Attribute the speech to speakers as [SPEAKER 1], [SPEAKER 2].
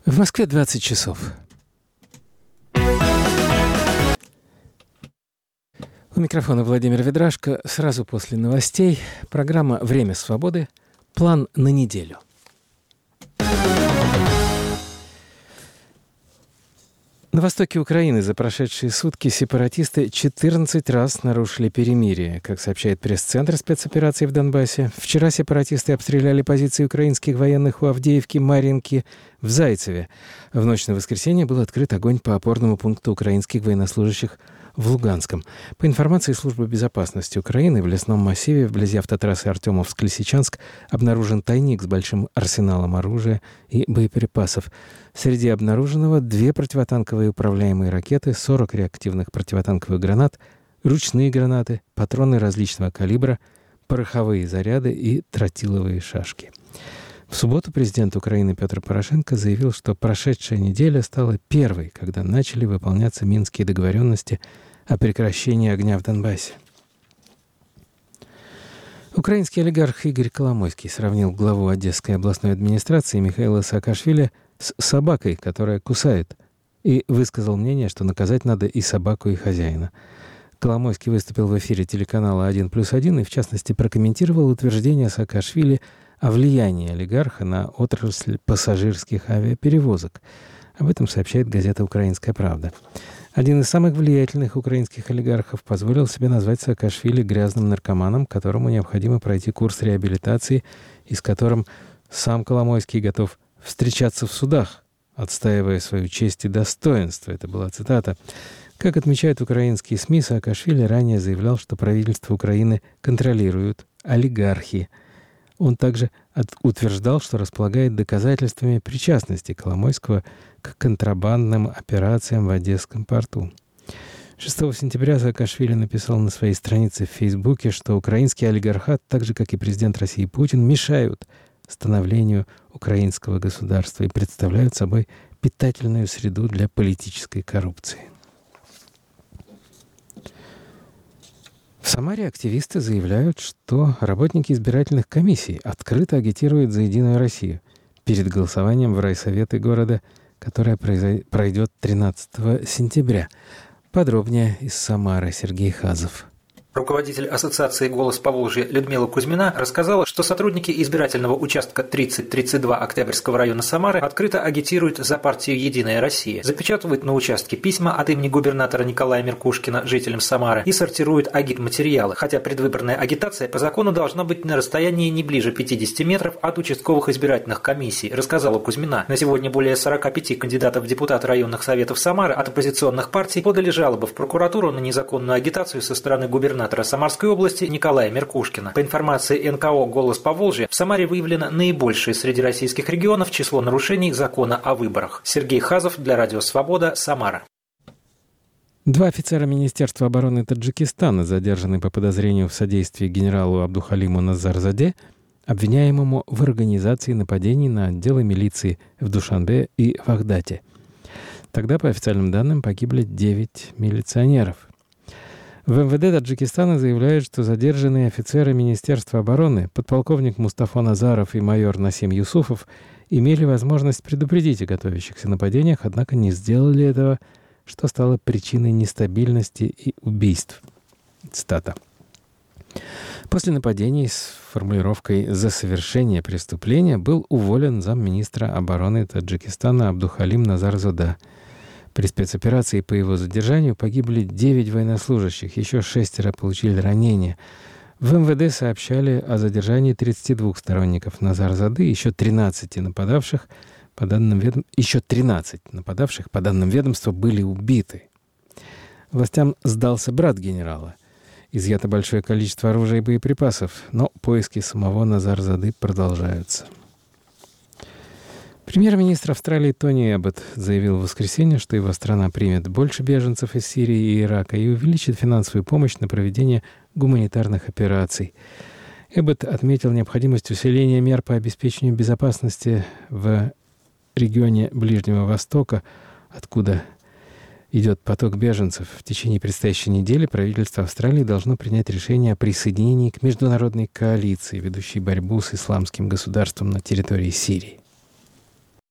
[SPEAKER 1] В Москве 20 часов. У микрофона Владимир Ведрашко. Сразу после новостей программа «Время свободы». План на неделю. На востоке Украины за прошедшие сутки сепаратисты 14 раз нарушили перемирие. Как сообщает пресс-центр спецоперации в Донбассе, вчера сепаратисты обстреляли позиции украинских военных у Авдеевки, Марьинки, в Зайцеве. В ночь на воскресенье был открыт огонь по опорному пункту украинских военнослужащих в Луганском. По информации Службы безопасности Украины, в лесном массиве вблизи автотрассы Артемовск-Лисичанск обнаружен тайник с большим арсеналом оружия и боеприпасов. Среди обнаруженного 2 противотанковые управляемые ракеты, 40 реактивных противотанковых гранат, ручные гранаты, патроны различного калибра, пороховые заряды и тротиловые шашки. В субботу президент Украины Петр Порошенко заявил, что прошедшая неделя стала первой, когда начали выполняться Минские договоренности о прекращении огня в Донбассе. Украинский олигарх Игорь Коломойский сравнил главу Одесской областной администрации Михаила Саакашвили с собакой, которая кусает, и высказал мнение, что наказать надо и собаку, и хозяина. Коломойский выступил в эфире телеканала «1+1» и, в частности, прокомментировал утверждение Саакашвили о влиянии олигарха на отрасль пассажирских авиаперевозок. Об этом сообщает газета «Украинская правда». Один из самых влиятельных украинских олигархов позволил себе назвать Саакашвили грязным наркоманом, которому необходимо пройти курс реабилитации, и с которым сам Коломойский готов встречаться в судах, отстаивая свою честь и достоинство. Это была цитата. Как отмечают украинские СМИ, Саакашвили ранее заявлял, что правительство Украины контролируют олигархи. Он также утверждал, что располагает доказательствами причастности Коломойского к контрабандным операциям в Одесском порту. 6 сентября Саакашвили написал на своей странице в Фейсбуке, что украинский олигархат, так же как и президент России Путин, мешают становлению украинского государства и представляют собой питательную среду для политической коррупции. В Самаре активисты заявляют, что работники избирательных комиссий открыто агитируют за «Единую Россию» перед голосованием в райсоветы города, которое пройдет 13 сентября. Подробнее из Самары Сергей Хазов.
[SPEAKER 2] Руководитель Ассоциации «Голос Поволжья» Людмила Кузьмина рассказала, что сотрудники избирательного участка 3032 Октябрьского района Самары открыто агитируют за партию «Единая Россия», запечатывают на участке письма от имени губернатора Николая Меркушкина жителям Самары и сортируют агитматериалы, хотя предвыборная агитация по закону должна быть на расстоянии не ближе 50 метров от участковых избирательных комиссий, рассказала Кузьмина. На сегодня более 45 кандидатов в депутаты районных советов Самары от оппозиционных партий подали жалобы в прокуратуру на незаконную агитацию со стороны губернатора Самарской области Николая Меркушкина. По информации НКО «Голос Поволжья», в Самаре выявлено наибольшее среди российских регионов число нарушений закона о выборах. Сергей Хазов для Радио Свобода, Самара.
[SPEAKER 1] 2 офицера Министерства обороны Таджикистана задержаны по подозрению в содействии генералу Абдухалиму Назарзаде, обвиняемому в организации нападений на отделы милиции в Душанбе и Вахдате. Тогда, по официальным данным, погибли 9 милиционеров. В МВД Таджикистана заявляют, что задержанные офицеры Министерства обороны, подполковник Мустафа Назаров и майор Насим Юсуфов, имели возможность предупредить о готовящихся нападениях, однако не сделали этого, что стало причиной нестабильности и убийств. Цитата. После нападений с формулировкой «за совершение преступления» был уволен замминистра обороны Таджикистана Абдухалим Назарзода. При спецоперации по его задержанию погибли 9 военнослужащих, еще 6 получили ранения. В МВД сообщали о задержании 32 сторонников Назарзады, еще 13 нападавших, по данным ведомства, были убиты. Властям сдался брат генерала. Изъято большое количество оружия и боеприпасов, но поиски самого Назарзады продолжаются. Премьер-министр Австралии Тони Эббот заявил в воскресенье, что его страна примет больше беженцев из Сирии и Ирака и увеличит финансовую помощь на проведение гуманитарных операций. Эббот отметил необходимость усиления мер по обеспечению безопасности в регионе Ближнего Востока, откуда идет поток беженцев. В течение предстоящей недели правительство Австралии должно принять решение о присоединении к международной коалиции, ведущей борьбу с исламским государством на территории Сирии.